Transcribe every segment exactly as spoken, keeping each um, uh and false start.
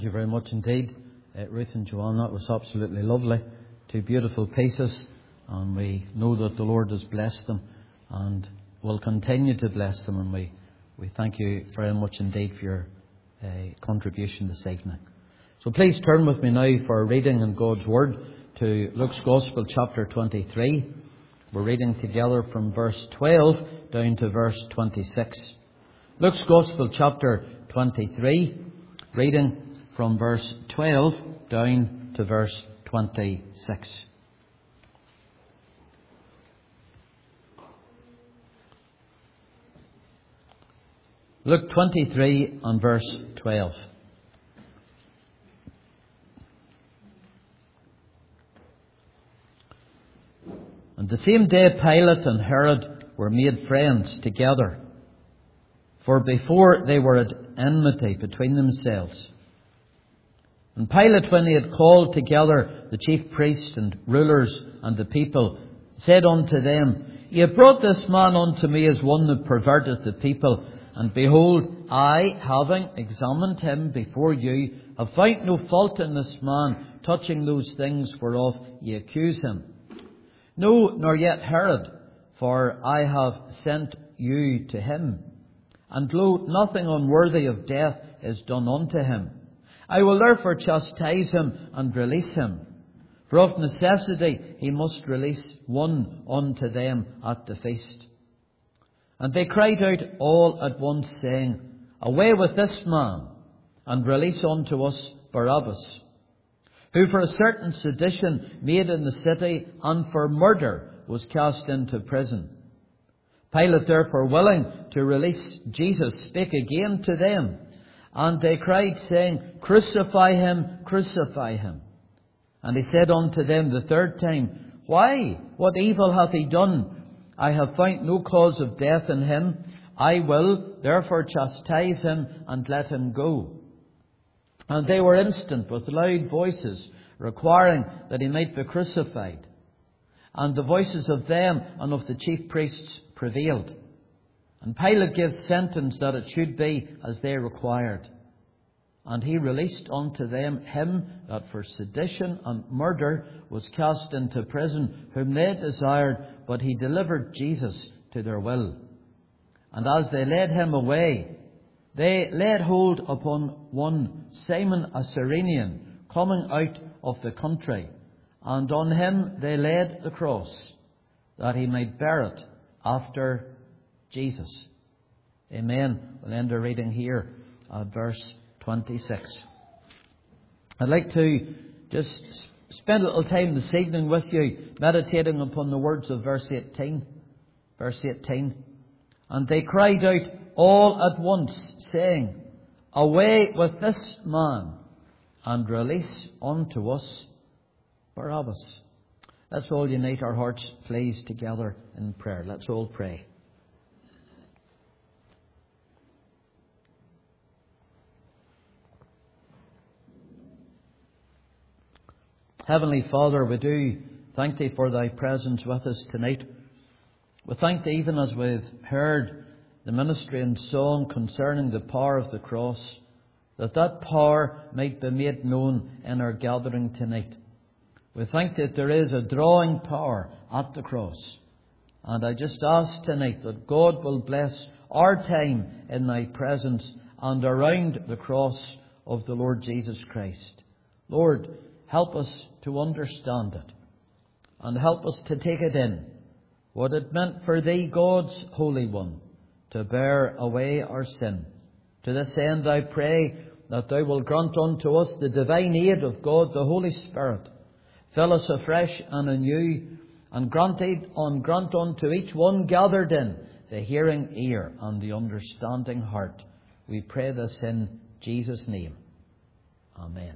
Thank you very much indeed, uh, Ruth and Joanne. That was absolutely lovely. Two beautiful pieces, and we know that the Lord has blessed them and will continue to bless them. And we, we thank you very much indeed for your uh, contribution this evening. So please turn with me now for a reading in God's Word to Luke's Gospel, chapter twenty-three. We're reading together from verse twelve down to verse twenty-six. Luke's Gospel, chapter twenty-three, reading from verse twelve down to verse twenty-six. Luke twenty-three and verse twelve. And the same day Pilate and Herod were made friends together, for before they were at enmity between themselves. And Pilate, when he had called together the chief priests and rulers and the people, said unto them, Ye have brought this man unto me as one that perverteth the people. And behold, I, having examined him before you, have found no fault in this man touching those things whereof ye accuse him. No, nor yet Herod, for I have sent you to him. And lo, nothing unworthy of death is done unto him. I will therefore chastise him and release him. For of necessity he must release one unto them at the feast. And they cried out all at once, saying, Away with this man, and release unto us Barabbas, who for a certain sedition made in the city, and for murder was cast into prison. Pilate, therefore, willing to release Jesus, spake again to them. And they cried, saying, Crucify him, crucify him. And he said unto them the third time, Why? What evil hath he done? I have found no cause of death in him. I will therefore chastise him and let him go. And they were instant with loud voices, requiring that he might be crucified. And the voices of them and of the chief priests prevailed. And Pilate gave sentence that it should be as they required. And he released unto them him that for sedition and murder was cast into prison, whom they desired, but he delivered Jesus to their will. And as they led him away, they laid hold upon one Simon a Cyrenian, coming out of the country, and on him they laid the cross, that he might bear it after Jesus. Amen. We'll end our reading here at verse twenty-six. I'd like to just spend a little time this evening with you meditating upon the words of verse eighteen. Verse eighteen. And they cried out all at once, saying, Away with this man, and release unto us Barabbas. Let's all unite our hearts, please, together in prayer. Let's all pray. Heavenly Father, we do thank Thee for Thy presence with us tonight. We thank Thee even as we've heard the ministry and song concerning the power of the cross, that that power might be made known in our gathering tonight. We thank that there is a drawing power at the cross. And I just ask tonight that God will bless our time in Thy presence and around the cross of the Lord Jesus Christ. Lord, help us to understand it, and help us to take it in, what it meant for Thee, God's Holy One, to bear away our sin. To this end I pray that Thou will grant unto us the divine aid of God, the Holy Spirit. Fill us afresh and anew, and grant, aid, and grant unto each one gathered in the hearing ear and the understanding heart. We pray this in Jesus' name. Amen.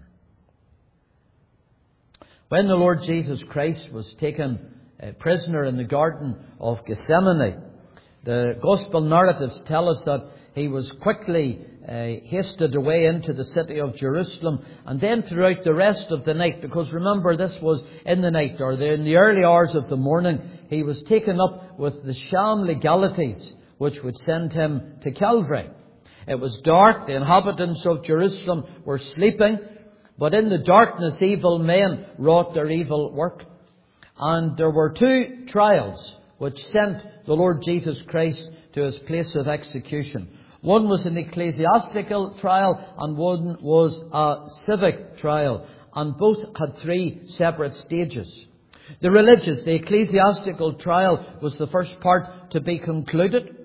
When the Lord Jesus Christ was taken uh, prisoner in the Garden of Gethsemane, the Gospel narratives tell us that he was quickly uh, hasted away into the city of Jerusalem, and then throughout the rest of the night, because remember this was in the night, or in the early hours of the morning, he was taken up with the sham legalities which would send him to Calvary. It was dark. The inhabitants of Jerusalem were sleeping. But in the darkness, evil men wrought their evil work. And there were two trials which sent the Lord Jesus Christ to his place of execution. One was an ecclesiastical trial and one was a civic trial. And both had three separate stages. The religious, the ecclesiastical trial was the first part to be concluded.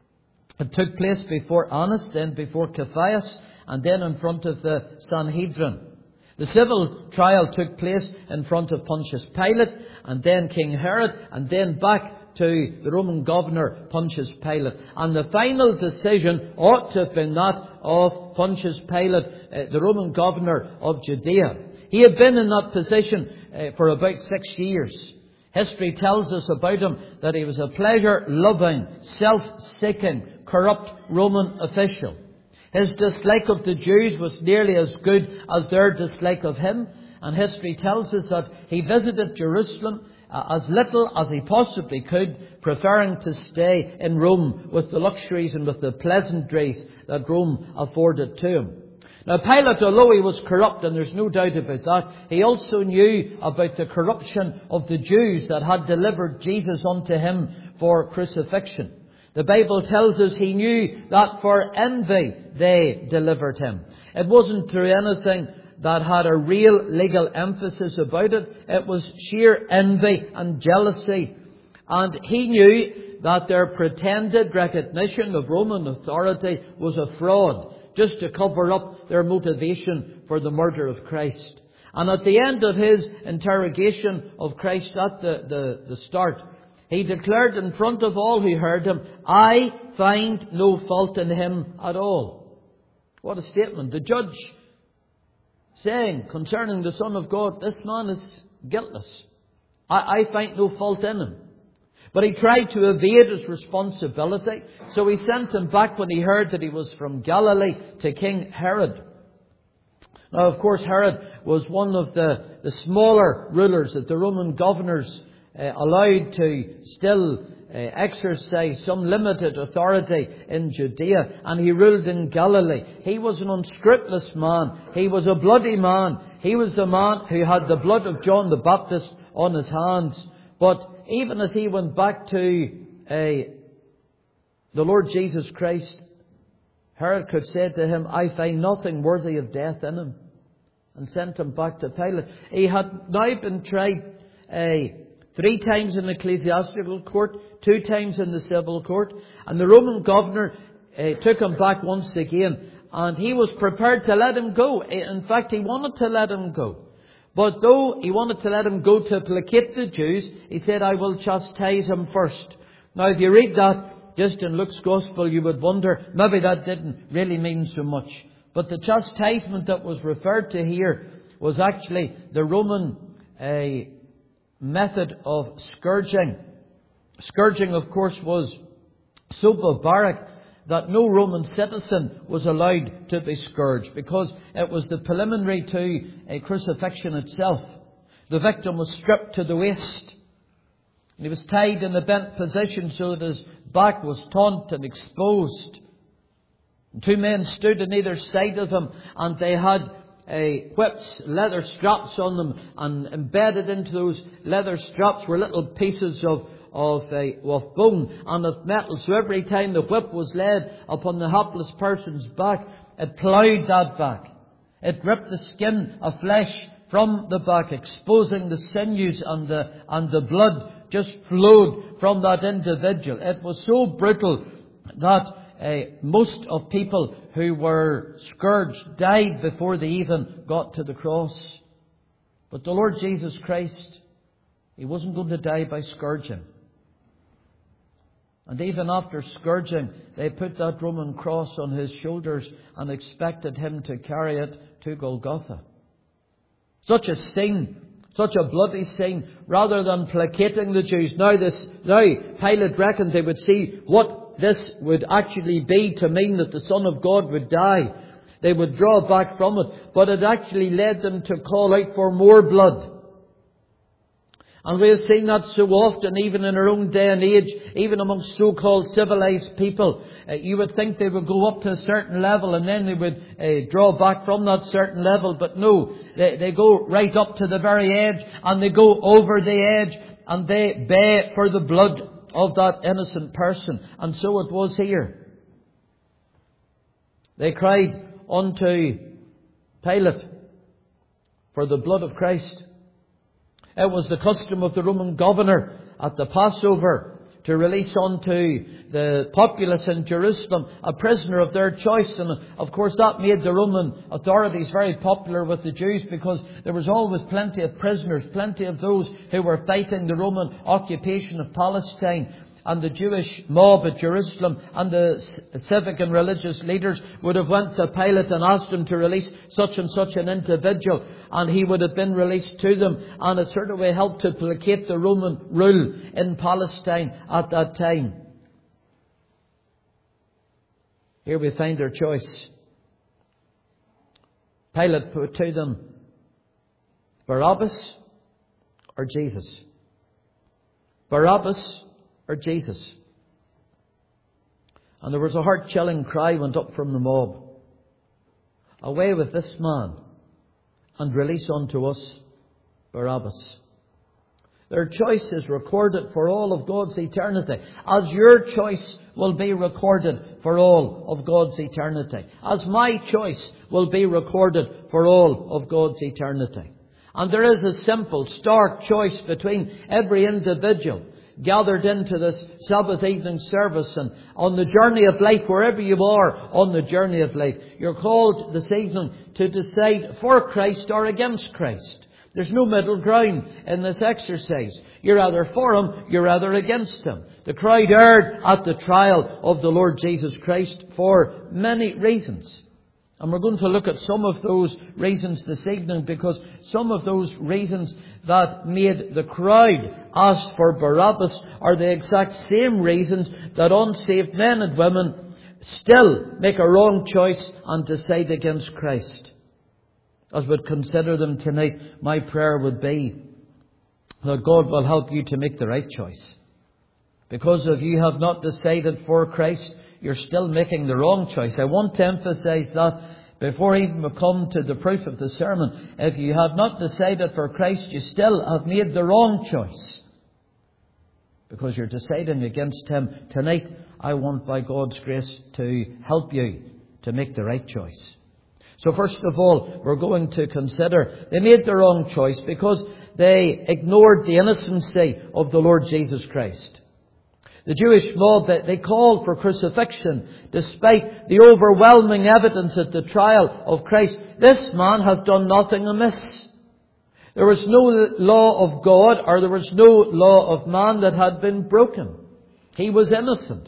It took place before Annas, then before Caiaphas, and then in front of the Sanhedrin. The civil trial took place in front of Pontius Pilate, and then King Herod, and then back to the Roman governor Pontius Pilate. And the final decision ought to have been that of Pontius Pilate, uh, the Roman governor of Judea. He had been in that position uh, for about six years. History tells us about him that he was a pleasure-loving, self-seeking, corrupt Roman official. His dislike of the Jews was nearly as good as their dislike of him. And history tells us that he visited Jerusalem uh, as little as he possibly could, preferring to stay in Rome with the luxuries and with the pleasantries that Rome afforded to him. Now Pilate, although he was corrupt, and there's no doubt about that, he also knew about the corruption of the Jews that had delivered Jesus unto him for crucifixion. The Bible tells us he knew that for envy they delivered him. It wasn't through anything that had a real legal emphasis about it. It was sheer envy and jealousy. And he knew that their pretended recognition of Roman authority was a fraud, just to cover up their motivation for the murder of Christ. And at the end of his interrogation of Christ at the, the, the start, he declared in front of all who heard him, "I find no fault in him at all." What a statement. The judge saying concerning the Son of God, this man is guiltless. I, I find no fault in him. But he tried to evade his responsibility, so he sent him back when he heard that he was from Galilee to King Herod. Now, of course, Herod was one of the, the smaller rulers that the Roman governors uh, allowed to still uh, exercise some limited authority in Judea, and he ruled in Galilee. He was an unscrupulous man. He was a bloody man. He was the man who had the blood of John the Baptist on his hands. But even as he went back to uh, the Lord Jesus Christ, Herod could say to him, "I find nothing worthy of death in him," and sent him back to Pilate. He had now been tried uh, three times in the ecclesiastical court, two times in the civil court, and the Roman governor uh, took him back once again, and he was prepared to let him go. In fact, he wanted to let him go. But though he wanted to let him go to placate the Jews, he said, "I will chastise him first." Now, if you read that just in Luke's Gospel, you would wonder, maybe that didn't really mean so much. But the chastisement that was referred to here was actually the Roman uh, method of scourging. Scourging, of course, was so barbaric that no Roman citizen was allowed to be scourged, because it was the preliminary to a crucifixion itself. The victim was stripped to the waist. He was tied in a bent position so that his back was taut and exposed. And two men stood on either side of him, and they had a whips, leather straps on them, and embedded into those leather straps were little pieces of Of, uh, of bone and of metal. So every time the whip was laid upon the hapless person's back, it ploughed that back. It ripped the skin of flesh from the back, exposing the sinews, and the, and the blood just flowed from that individual. It was so brutal that uh, most of people who were scourged died before they even got to the cross. But the Lord Jesus Christ, He wasn't going to die by scourging. And even after scourging, they put that Roman cross on His shoulders and expected Him to carry it to Golgotha. Such a scene, such a bloody scene, rather than placating the Jews. Now this, now Pilate reckoned they would see what this would actually be to mean that the Son of God would die. They would draw back from it, but it actually led them to call out for more blood. And we have seen that so often, even in our own day and age, even amongst so-called civilized people. Uh, you would think they would go up to a certain level and then they would uh, draw back from that certain level. But no, they, they go right up to the very edge, and they go over the edge, and they bay for the blood of that innocent person. And so it was here. They cried unto Pilate for the blood of Christ. It was the custom of the Roman governor at the Passover to release unto the populace in Jerusalem a prisoner of their choice. And of course that made the Roman authorities very popular with the Jews, because there was always plenty of prisoners, plenty of those who were fighting the Roman occupation of Palestine. And the Jewish mob at Jerusalem and the civic and religious leaders would have went to Pilate and asked him to release such and such an individual, and he would have been released to them, and it sort of way helped to placate the Roman rule in Palestine at that time. Here we find their choice. Pilate put to them Barabbas or Jesus. Barabbas or Jesus. And there was a heart-chilling cry went up from the mob. Away with this man, and release unto us Barabbas. Their choice is recorded for all of God's eternity, as your choice will be recorded for all of God's eternity, as my choice will be recorded for all of God's eternity. And there is a simple, stark choice between every individual gathered into this Sabbath evening service, and on the journey of life, wherever you are on the journey of life, you're called this evening to decide for Christ or against Christ. There's no middle ground in this exercise. You're either for Him, you're either against Him. The crowd erred at the trial of the Lord Jesus Christ for many reasons. And we're going to look at some of those reasons this evening, because some of those reasons that made the crowd ask for Barabbas are the exact same reasons that unsaved men and women still make a wrong choice and decide against Christ. As we'd consider them tonight, my prayer would be that God will help you to make the right choice. Because if you have not decided for Christ, you're still making the wrong choice. I want to emphasize that before even we come to the proof of the sermon. If you have not decided for Christ, you still have made the wrong choice, because you're deciding against Him. Tonight, I want by God's grace to help you to make the right choice. So first of all, we're going to consider they made the wrong choice because they ignored the innocency of the Lord Jesus Christ. The Jewish mob, they called for crucifixion despite the overwhelming evidence at the trial of Christ. This man hath done nothing amiss. There was no law of God, or there was no law of man that had been broken. He was innocent.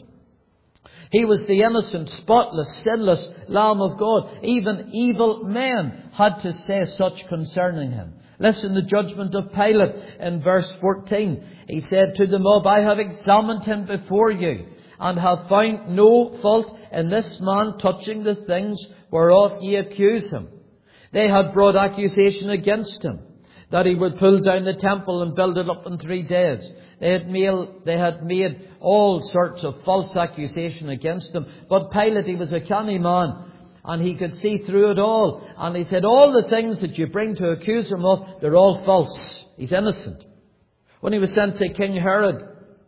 He was the innocent, spotless, sinless Lamb of God. Even evil men had to say such concerning Him. Listen, the judgment of Pilate in verse fourteen. He said to the mob, I have examined Him before you, and have found no fault in this man touching the things whereof ye accuse Him. They had brought accusation against Him, that He would pull down the temple and build it up in three days. They had made, they had made all sorts of false accusation against Him. But Pilate, he was a canny man, and he could see through it all. And he said, all the things that you bring to accuse Him of, they're all false. He's innocent. When he was sent to King Herod,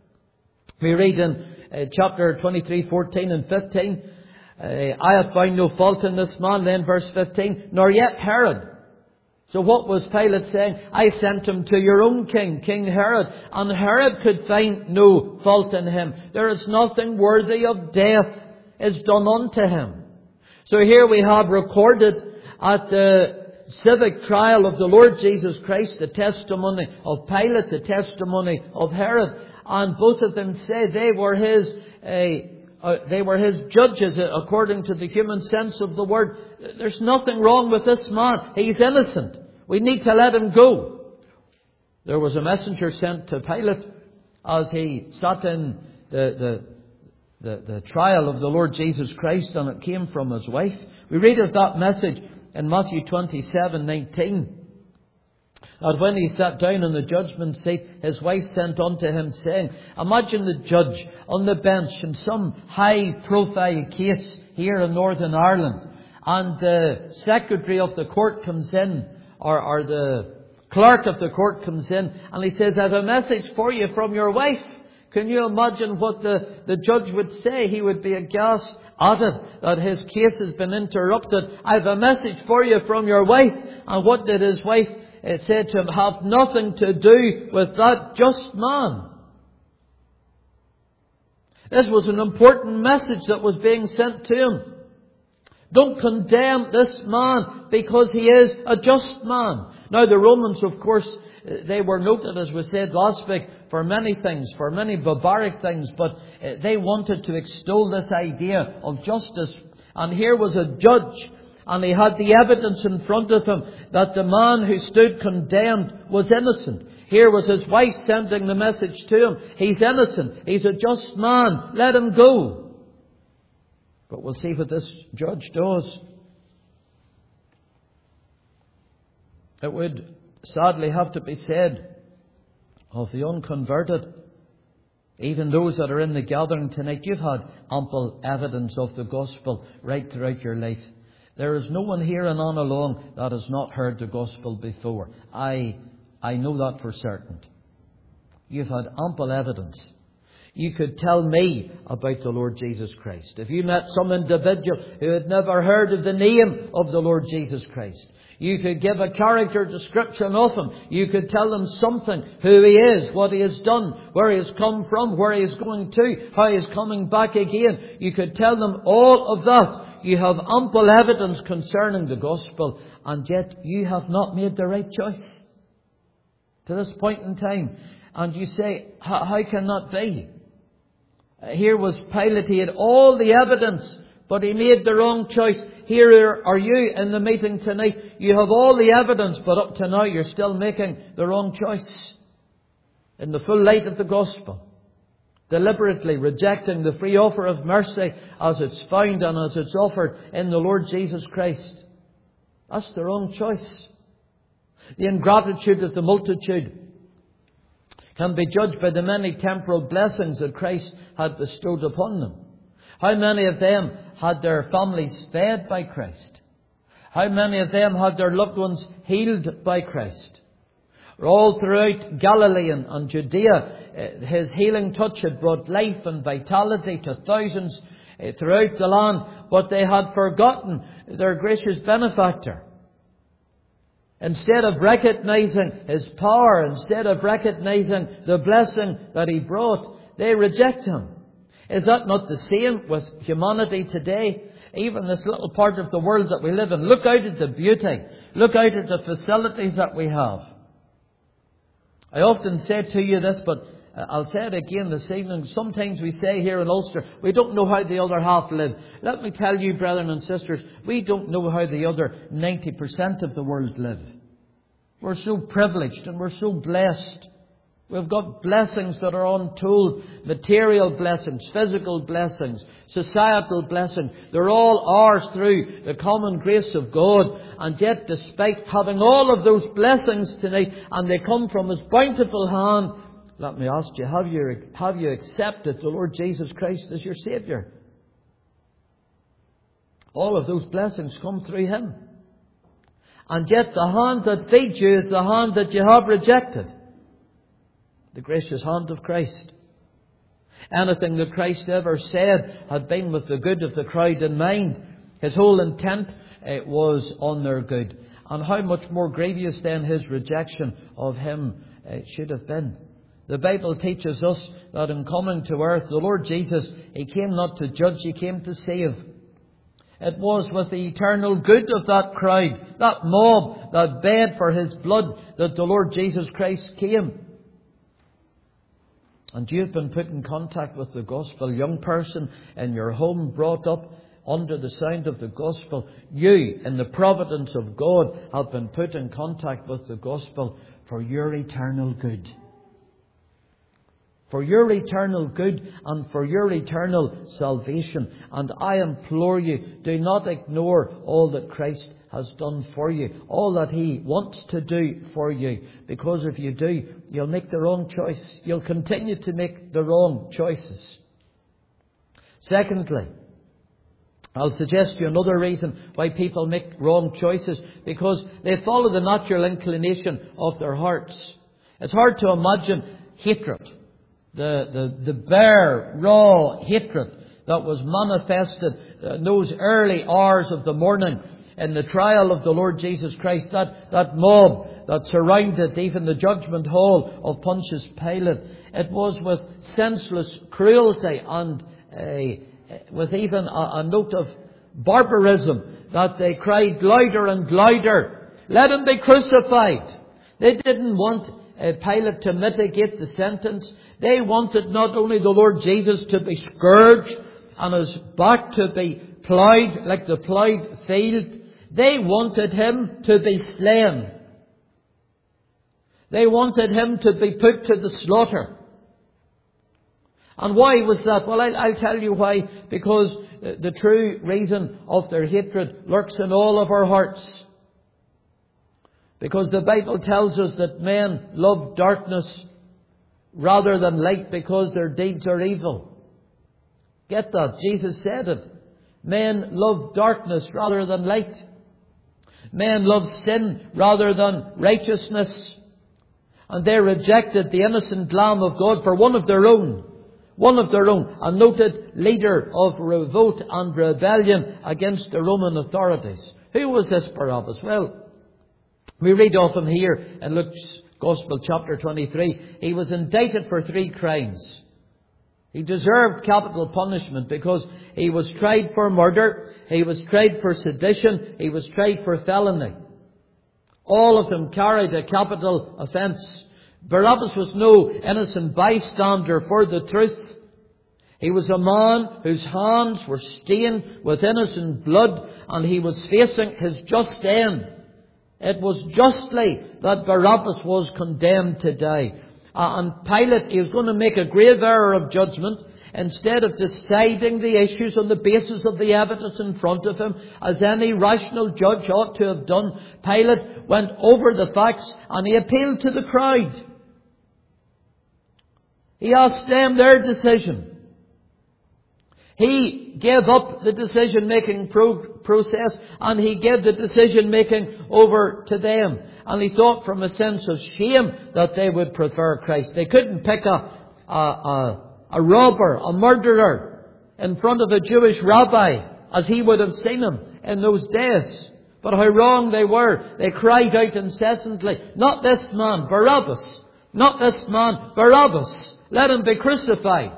we read in uh, chapter twenty-three, fourteen and fifteen, uh, I have found no fault in this man. Then verse fifteen, nor yet Herod. So what was Pilate saying? I sent him to your own king, King Herod. And Herod could find no fault in him. There is nothing worthy of death is done unto him. So here we have recorded at the civic trial of the Lord Jesus Christ the testimony of Pilate, the testimony of Herod. And both of them say they were his, uh, uh, they were his judges according to the human sense of the word. There's nothing wrong with this man. He's innocent. We need to let him go. There was a messenger sent to Pilate as he sat in the, the, the, the trial of the Lord Jesus Christ, and it came from his wife. We read of that message in Matthew twenty-seven nineteen. that when he sat down in the judgment seat, his wife sent unto him, saying, imagine the judge on the bench in some high-profile case here in Northern Ireland, and the secretary of the court comes in, or, or the clerk of the court comes in, and he says, I have a message for you from your wife. Can you imagine what the, the judge would say? He would be aghast at it, that his case has been interrupted. I have a message for you from your wife. And what did his wife uh, say to him? Have nothing to do with that just man. This was an important message that was being sent to him. Don't condemn this man because he is a just man. Now the Romans, of course, they were noted, as we said last week, for many things, for many barbaric things, but they wanted to extol this idea of justice. And here was a judge, and he had the evidence in front of him that the man who stood condemned was innocent. Here was his wife sending the message to him. He's innocent. He's a just man. Let him go. But we'll see what this judge does. It would sadly have to be said of the unconverted, even those that are in the gathering tonight, you've had ample evidence of the gospel right throughout your life. There is no one here and on along that has not heard the gospel before. I, I know that for certain. You've had ample evidence. You could tell me about the Lord Jesus Christ. If you met some individual who had never heard of the name of the Lord Jesus Christ, you could give a character description of him. You could tell them something, who he is, what he has done, where he has come from, where he is going to, how he is coming back again. You could tell them all of that. You have ample evidence concerning the gospel, and yet you have not made the right choice to this point in time. And you say, how can that be? Here was Pilate, he had all the evidence, but he made the wrong choice. Here are you in the meeting tonight. You have all the evidence, but up to now you're still making the wrong choice. In the full light of the gospel. Deliberately rejecting the free offer of mercy as it's found and as it's offered in the Lord Jesus Christ. That's the wrong choice. The ingratitude of the multitude can be judged by the many temporal blessings that Christ had bestowed upon them. How many of them had their families fed by Christ? How many of them had their loved ones healed by Christ? All throughout Galilee and Judea, his healing touch had brought life and vitality to thousands throughout the land, but they had forgotten their gracious benefactor. Instead of recognizing his power, instead of recognizing the blessing that he brought, they reject him. Is that not the same with humanity today? Even this little part of the world that we live in. Look out at the beauty. Look out at the facilities that we have. I often say to you this, but I'll say it again this evening. Sometimes we say here in Ulster, we don't know how the other half live. Let me tell you, brethren and sisters, we don't know how the other ninety percent of the world live. We're so privileged and we're so blessed. We've got blessings that are untold. Material blessings, physical blessings, societal blessings. They're all ours through the common grace of God. And yet, despite having all of those blessings tonight, and they come from His bountiful hand, let me ask you, have you, have you accepted the Lord Jesus Christ as your Saviour? All of those blessings come through Him. And yet the hand that feeds you is the hand that you have rejected. The gracious hand of Christ. Anything that Christ ever said had been with the good of the crowd in mind. His whole intent uh, was on their good. And how much more grievous then His rejection of Him uh, should have been. The Bible teaches us that in coming to earth, the Lord Jesus, He came not to judge, He came to save. It was with the eternal good of that crowd, that mob that begged for His blood, that the Lord Jesus Christ came. And you've been put in contact with the gospel. Young person in your home, brought up under the sound of the gospel. You, in the providence of God, have been put in contact with the gospel for your eternal good. For your eternal good and for your eternal salvation. And I implore you, do not ignore all that Christ has done for you, all that He wants to do for you. Because if you do, you'll make the wrong choice. You'll continue to make the wrong choices. Secondly, I'll suggest to you another reason why people make wrong choices, because they follow the natural inclination of their hearts. It's hard to imagine hatred, the, the, the bare, raw hatred that was manifested in those early hours of the morning in the trial of the Lord Jesus Christ, that, that mob that surrounded even the judgment hall of Pontius Pilate. It was with senseless cruelty and a with even a, a note of barbarism that they cried louder and louder, "Let him be crucified." They didn't want uh, Pilate to mitigate the sentence. They wanted not only the Lord Jesus to be scourged and his back to be ploughed like the ploughed field, they wanted Him to be slain. They wanted Him to be put to the slaughter. And why was that? Well, I'll, I'll tell you why. Because the true reason of their hatred lurks in all of our hearts. Because the Bible tells us that men love darkness rather than light because their deeds are evil. Get that? Jesus said it. Men love darkness rather than light. Men love sin rather than righteousness. And they rejected the innocent Lamb of God for one of their own. One of their own, a noted leader of revolt and rebellion against the Roman authorities. Who was this Barabbas? Well, we read of him here in Luke's Gospel chapter twenty-three. He was indicted for three crimes. He deserved capital punishment because he was tried for murder, he was tried for sedition, he was tried for felony. All of them carried a capital offence. Barabbas was no innocent bystander for the truth. He was a man whose hands were stained with innocent blood, and he was facing his just end. It was justly that Barabbas was condemned to die. Uh, and Pilate, he was going to make a grave error of judgment. Instead of deciding the issues on the basis of the evidence in front of him, as any rational judge ought to have done, Pilate went over the facts and he appealed to the crowd. He asked them their decision. He gave up the decision-making pro- process and he gave the decision-making over to them. And he thought from a sense of shame that they would prefer Christ. They couldn't pick a, a, a, a robber, a murderer in front of a Jewish rabbi as he would have seen him in those days. But how wrong they were. They cried out incessantly, "Not this man, Barabbas! Not this man, Barabbas! Let him be crucified!"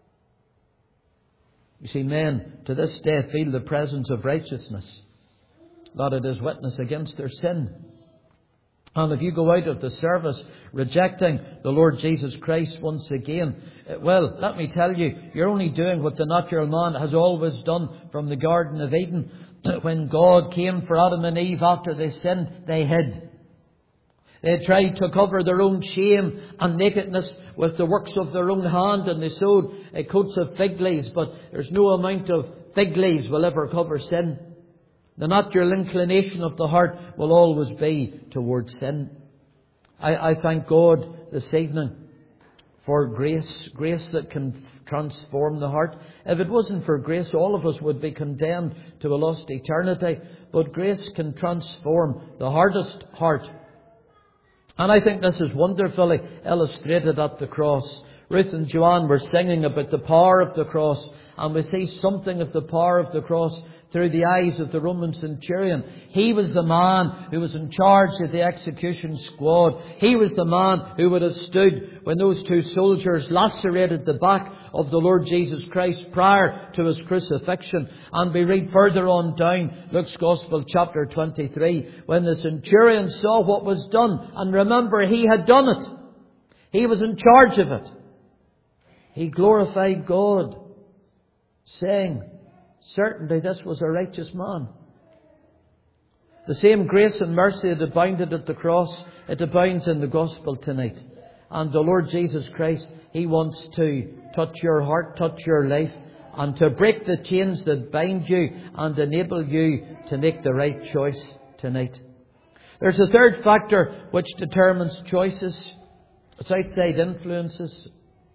You see, men to this day feel the presence of righteousness, that it is witness against their sin. And if you go out of the service rejecting the Lord Jesus Christ once again, well, let me tell you, you're only doing what the natural man has always done from the Garden of Eden. When God came for Adam and Eve after they sinned, they hid. They tried to cover their own shame and nakedness with the works of their own hand, and they sewed uh, coats of fig leaves, but there's no amount of fig leaves will ever cover sin. The natural inclination of the heart will always be towards sin. I, I thank God this evening for grace, grace that can transform the heart. If it wasn't for grace, all of us would be condemned to a lost eternity. But grace can transform the hardest heart. And I think this is wonderfully illustrated at the cross. Ruth and Joanne were singing about the power of the cross, and we see something of the power of the cross through the eyes of the Roman centurion. He was the man who was in charge of the execution squad. He was the man who would have stood when those two soldiers lacerated the back of the Lord Jesus Christ prior to His crucifixion. And we read further on down Luke's Gospel chapter twenty-three, when the centurion saw what was done, and remember, he had done it. He was in charge of it. He glorified God, saying, "Certainly this was a righteous man." The same grace and mercy that abounded at the cross, it abounds in the gospel tonight. And the Lord Jesus Christ, He wants to touch your heart, touch your life, and to break the chains that bind you and enable you to make the right choice. tonight. There's a third factor which determines choices. It's outside influences.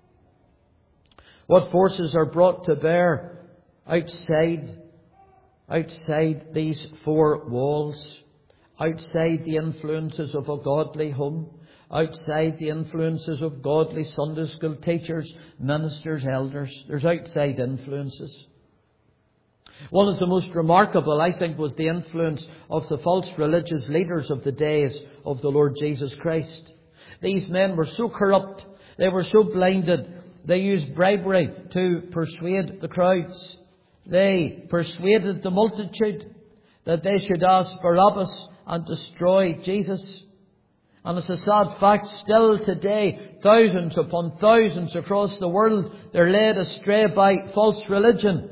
What forces are brought to bear outside, outside these four walls, outside the influences of a godly home, outside the influences of godly Sunday school teachers, ministers, elders. There's outside influences. One of the most remarkable, I think, was the influence of the false religious leaders of the days of the Lord Jesus Christ. These men were so corrupt, they were so blinded, they used bribery to persuade the crowds. They persuaded the multitude that they should ask Barabbas and destroy Jesus. And it's a sad fact, still today, thousands upon thousands across the world, they're led astray by false religion.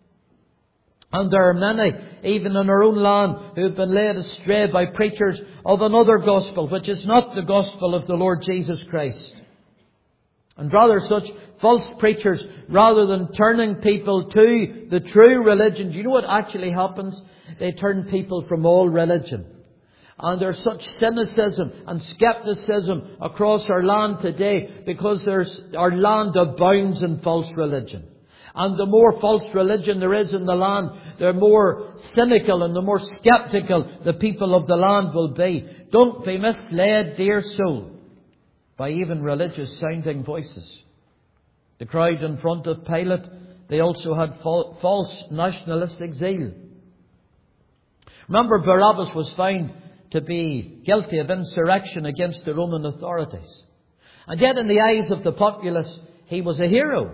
And there are many, even in our own land, who have been led astray by preachers of another gospel, which is not the gospel of the Lord Jesus Christ. And rather such false preachers, rather than turning people to the true religion, do you know what actually happens? They turn people from all religion. And there's such cynicism and skepticism across our land today because there's, our land abounds in false religion. And the more false religion there is in the land, the more cynical and the more skeptical the people of the land will be. Don't be misled, dear soul, by even religious sounding voices. The crowd in front of Pilate, they also had false nationalistic zeal. Remember, Barabbas was found to be guilty of insurrection against the Roman authorities. And yet in the eyes of the populace, he was a hero.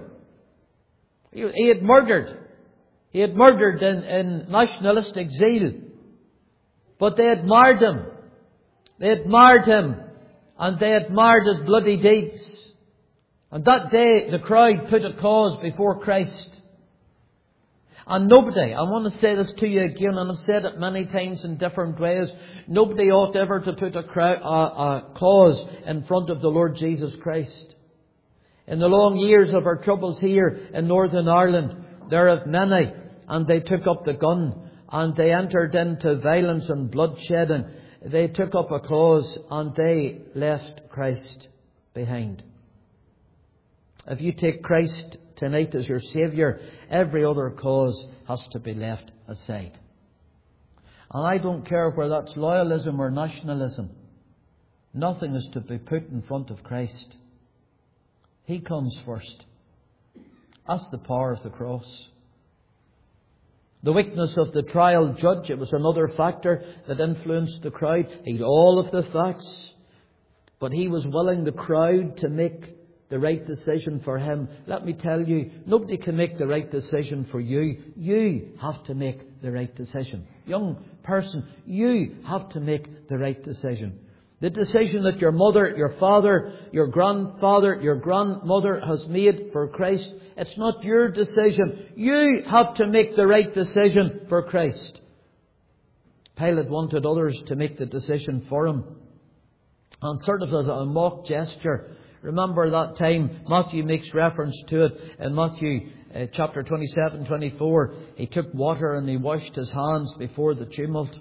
He had murdered. He had murdered in, in nationalistic zeal. But they admired him. They admired him. And they admired his bloody deeds. And that day the crowd put a cause before Christ. And nobody, I want to say this to you again, and I've said it many times in different ways, nobody ought ever to put a, crowd, a, a cause in front of the Lord Jesus Christ. In the long years of our troubles here in Northern Ireland, there are many, and they took up the gun, and they entered into violence and bloodshed, and they took up a cause, and they left Christ behind. If you take Christ tonight as your Saviour, every other cause has to be left aside. And I don't care whether that's loyalism or nationalism. Nothing is to be put in front of Christ. He comes first. That's the power of the cross. The weakness of the trial judge, it was another factor that influenced the crowd. He had all of the facts, but he was willing the crowd to make the right decision for him. Let me tell you, nobody can make the right decision for you. You have to make the right decision. Young person, you have to make the right decision. The decision that your mother, your father, your grandfather, your grandmother has made for Christ, it's not your decision. You have to make the right decision for Christ. Pilate wanted others to make the decision for him. And sort of as a mock gesture, remember that time, Matthew makes reference to it in Matthew uh, chapter twenty-seven, twenty-four. He took water and he washed his hands before the tumult.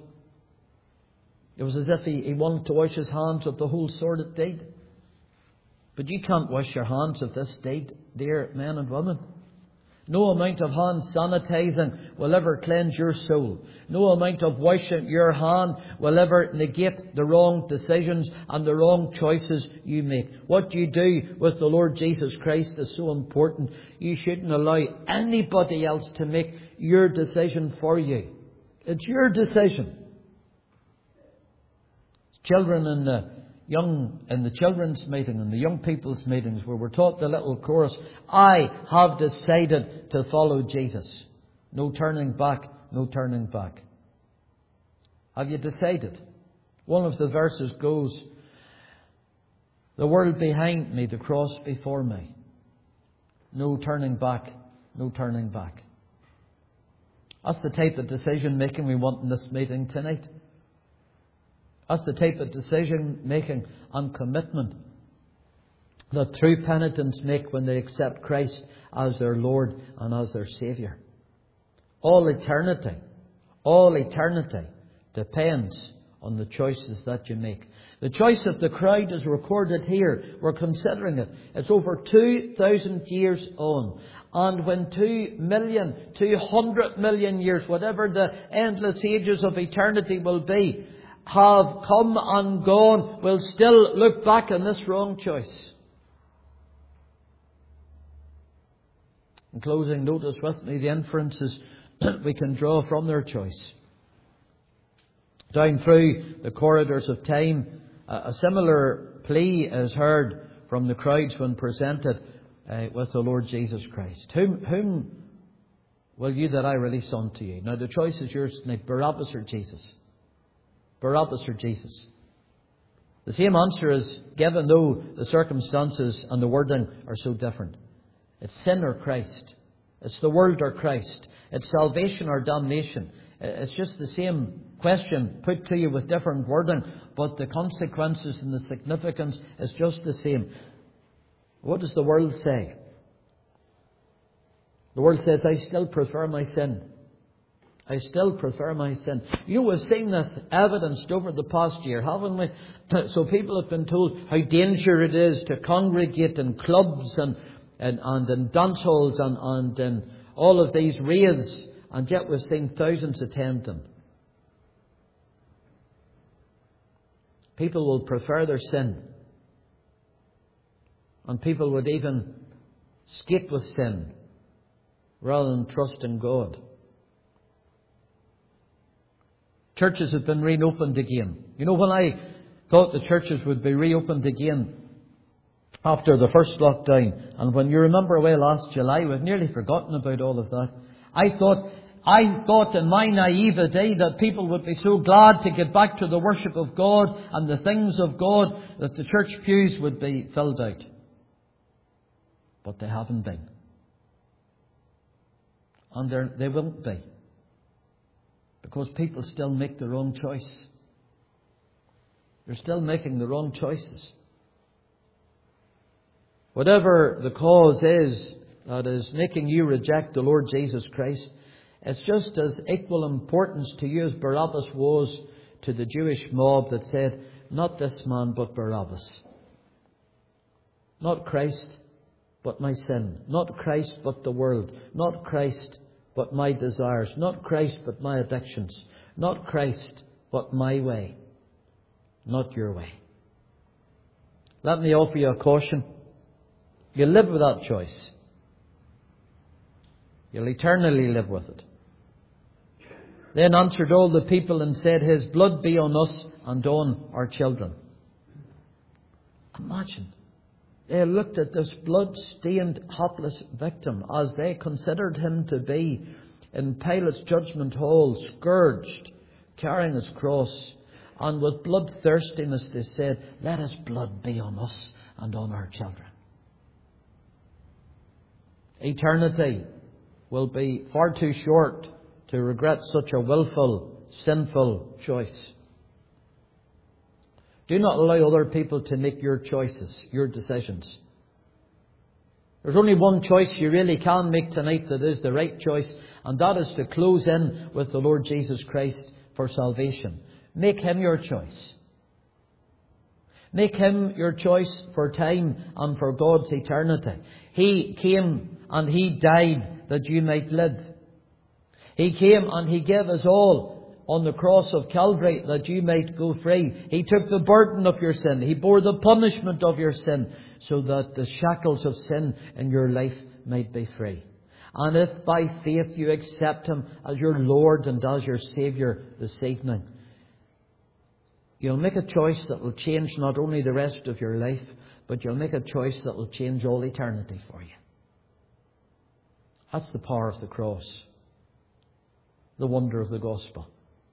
It was as if he, he wanted to wash his hands of the whole sordid deed. But you can't wash your hands of this deed, dear men and women. No amount of hand sanitizing will ever cleanse your soul. No amount of washing your hand will ever negate the wrong decisions and the wrong choices you make. What you do with the Lord Jesus Christ is so important. You shouldn't allow anybody else to make your decision for you. It's your decision. Children in the young in the children's meeting and the young people's meetings where we're taught the little chorus, I have decided to follow Jesus. No turning back, no turning back. Have you decided? One of the verses goes, the world behind me, the cross before me. No turning back, no turning back. That's the type of decision making we want in this meeting tonight. That's the type of decision making and commitment that true penitents make when they accept Christ as their Lord and as their Saviour. All eternity, all eternity, depends on the choices that you make. The choice of the crowd is recorded here. We're considering it. It's over two thousand years on. And when two million, two hundred million years, whatever the endless ages of eternity will be, have come and gone, we'll still look back on this wrong choice. In closing, notice with me the inferences we can draw from their choice. Down through the corridors of time, a similar plea is heard from the crowds when presented uh, with the Lord Jesus Christ. Whom, whom will you that I release unto you? Now the choice is yours tonight, Barabbas or Jesus. Barabbas or Jesus. The same answer is given, though the circumstances and the wording are so different. It's sin or Christ. It's the world or Christ. It's salvation or damnation. It's just the same question put to you with different wording, but the consequences and the significance is just the same. What does the world say? The world says, I still prefer my sin. I still prefer my sin. You know, we've seen this evidenced over the past year, haven't we? So people have been told how dangerous it is to congregate in clubs and, and, and in dance halls and, and in all of these raves, and yet we've seen thousands attend them. People will prefer their sin. And people would even skate with sin rather than trust in God. Churches have been reopened again. You know, when I thought the churches would be reopened again after the first lockdown, and when you remember away last July, we've nearly forgotten about all of that. I thought, I thought in my naivety that people would be so glad to get back to the worship of God and the things of God that the church pews would be filled out. But they haven't been. And they won't be. Because people still make the wrong choice. They're still making the wrong choices. Whatever the cause is that is making you reject the Lord Jesus Christ, it's just as equal importance to you as Barabbas was to the Jewish mob that said, not this man, but Barabbas. Not Christ, but my sin. Not Christ, but the world. Not Christ, but my desires. Not Christ, but my addictions. Not Christ, but my way. Not your way. Let me offer you a caution. You live with that choice. You'll eternally live with it. Then answered all the people and said, his blood be on us and on our children. Imagine. They looked at this blood-stained, hapless victim as they considered him to be in Pilate's judgment hall, scourged, carrying his cross. And with bloodthirstiness they said, let his blood be on us and on our children. Eternity will be far too short to regret such a willful, sinful choice. Do not allow other people to make your choices, your decisions. There's only one choice you really can make tonight that is the right choice, and that is to close in with the Lord Jesus Christ for salvation. Make Him your choice. Make Him your choice for time and for God's eternity. He came and He died that you might live. He came and He gave us all on the cross of Calvary that you might go free. He took the burden of your sin. He bore the punishment of your sin so that the shackles of sin in your life might be free. And if by faith you accept Him as your Lord and as your Saviour this evening, you'll make a choice that will change not only the rest of your life, but you'll make a choice that will change all eternity for you. That's the power of the cross. The wonder of the gospel.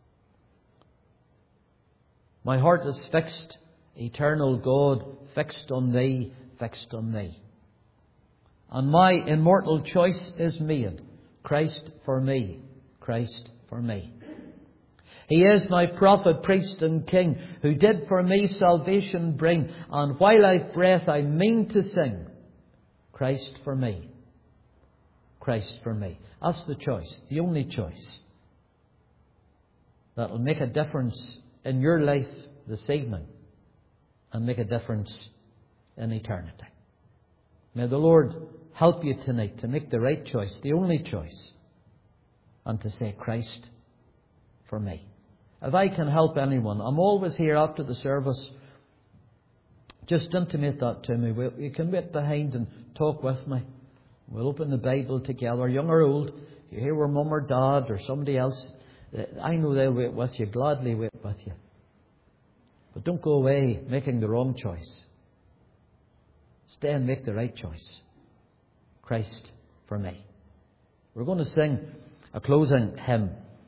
My heart is fixed, eternal God, fixed on Thee, fixed on Thee. And my immortal choice is made. Christ for me, Christ for me. He is my prophet, priest and king, who did for me salvation bring. And while I've breath I mean to sing, Christ for me, Christ for me. That's the choice, the only choice. that will make a difference in your life this evening and make a difference in eternity. May the Lord help you tonight to make the right choice, the only choice, and to say, Christ for me. If I can help anyone, I'm always here after the service. Just intimate that to me. You can wait behind and talk with me. We'll open the Bible together, young or old. You hear where mum or dad or somebody else, I know they'll wait with you, gladly wait with you. But don't go away making the wrong choice. Stay and make the right choice. Christ for me. We're going to sing a closing hymn.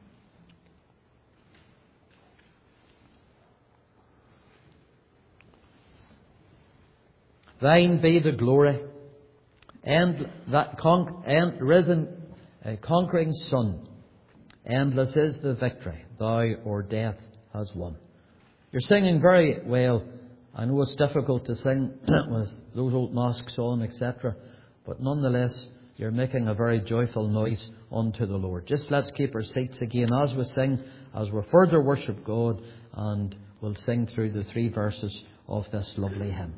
Thine be the glory, and that con- and risen, uh, conquering Son. Endless is the victory thou o'er death has won. You're singing very well. I know it's difficult to sing with those old masks on, et cetera. But nonetheless, you're making a very joyful noise unto the Lord. Just let's keep our seats again as we sing, as we further worship God, and we'll sing through the three verses of this lovely hymn.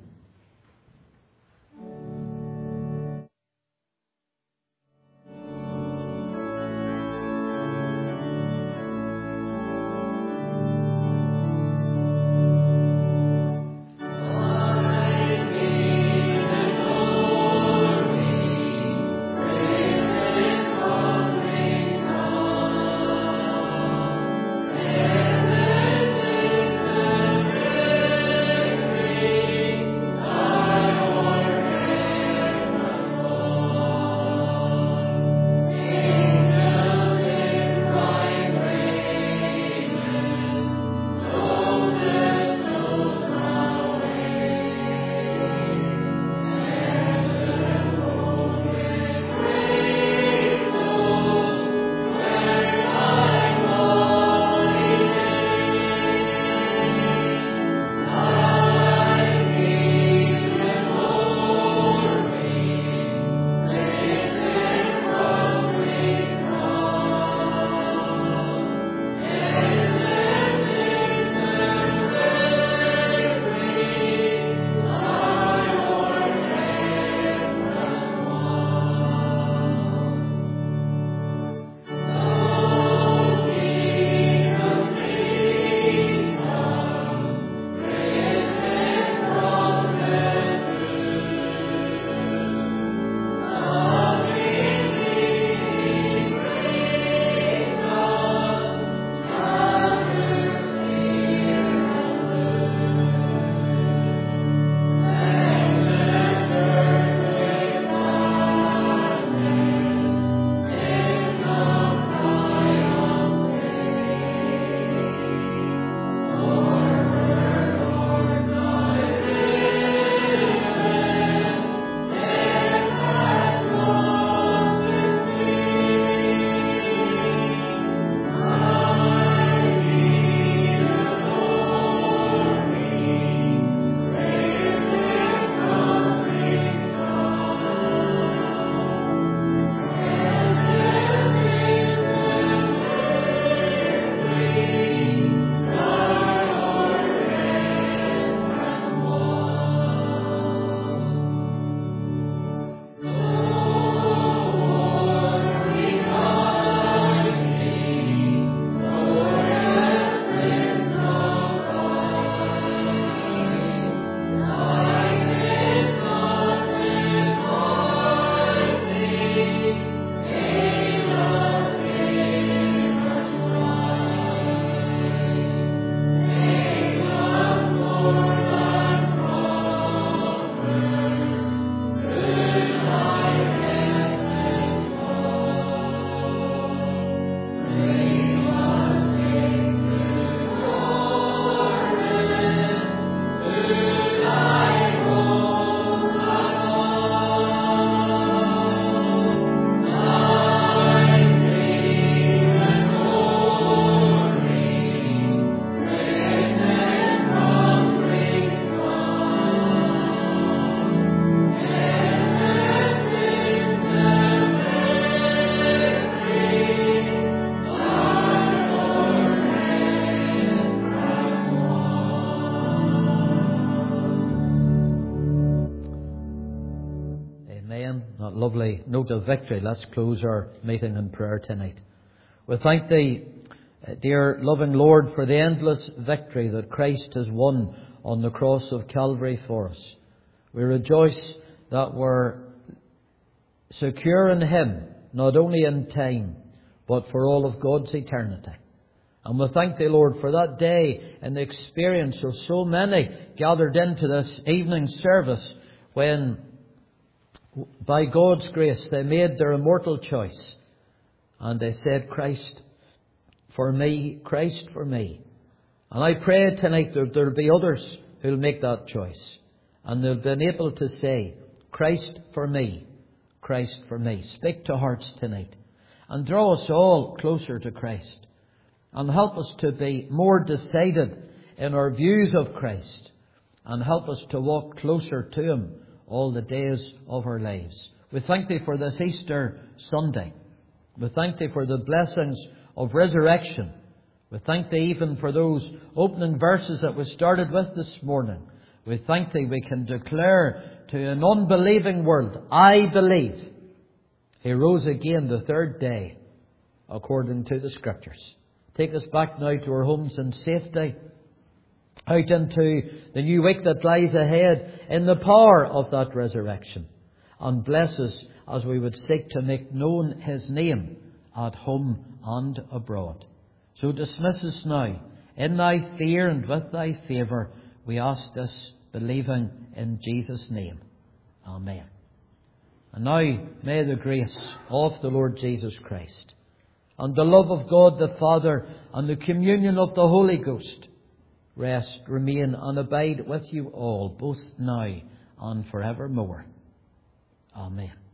that lovely note of victory, let's close our meeting in prayer tonight. We thank Thee, dear loving Lord, for the endless victory that Christ has won on the cross of Calvary for us. We rejoice that we're secure in Him, not only in time, but for all of God's eternity. And we thank Thee, Lord, for that day and the experience of so many gathered into this evening service when, by God's grace, they made their immortal choice. And they said, Christ for me, Christ for me. And I pray tonight that there will be others who will make that choice. And they'll be able to say, Christ for me, Christ for me. Speak to hearts tonight. And draw us all closer to Christ. And help us to be more decided in our views of Christ. And help us to walk closer to Him all the days of our lives. We thank Thee for this Easter Sunday. We thank Thee for the blessings of resurrection. We thank Thee even for those opening verses that we started with this morning. We thank Thee we can declare to an unbelieving world, I believe. He rose again the third day, according to the Scriptures. Take us back now to our homes in safety, out into the new week that lies ahead in the power of that resurrection. And bless us as we would seek to make known His name at home and abroad. So dismiss us now in Thy fear and with Thy favour. We ask this, believing in Jesus' name. Amen. And now may the grace of the Lord Jesus Christ and the love of God the Father and the communion of the Holy Ghost rest, remain and abide with you all, both now and forevermore. Amen.